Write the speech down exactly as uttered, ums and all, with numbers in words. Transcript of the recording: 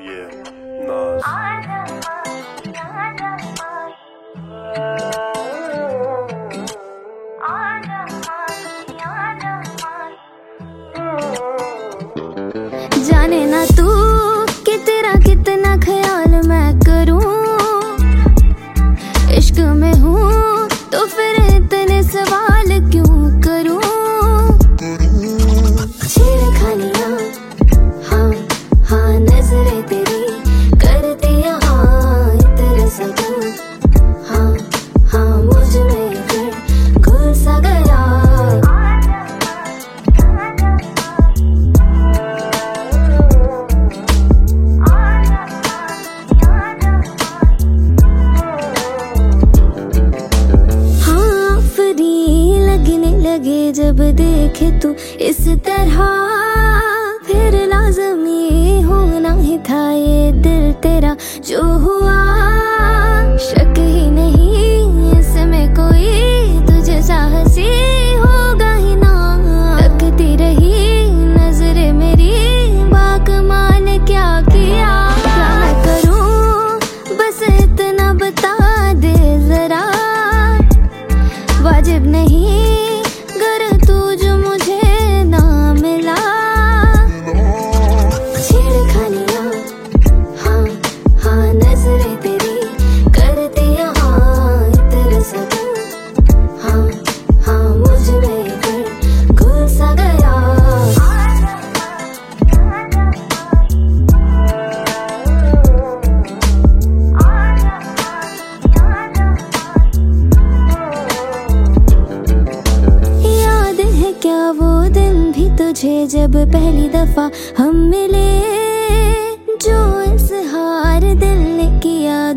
Yeah, Nas. जाने ना तू कि तेरा कितना ख्याल मैं करूं, इश्क में हूँ तो फिर इतने सवाल क्यों करूं। छेड़खानियां हाँ हाँ नजरें तेरी करती हाँ तेरे सगुं, हाँ हाँ मुझ में फिर घुस गया। लगे जब देखे तू इस तरह, फिर लाज़मी होना ही था ये दिल तेरा जो हुआ। शक ही नहीं इसमें कोई तुझे साहसी होगा ही ना। तकती रही नजरें मेरी बाकमाल क्या किया। क्या मैं करूं बस इतना बता दे जरा, वाजिब नहीं तुझे जब पहली दफा हम मिले, जो इज़हार दिल ने किया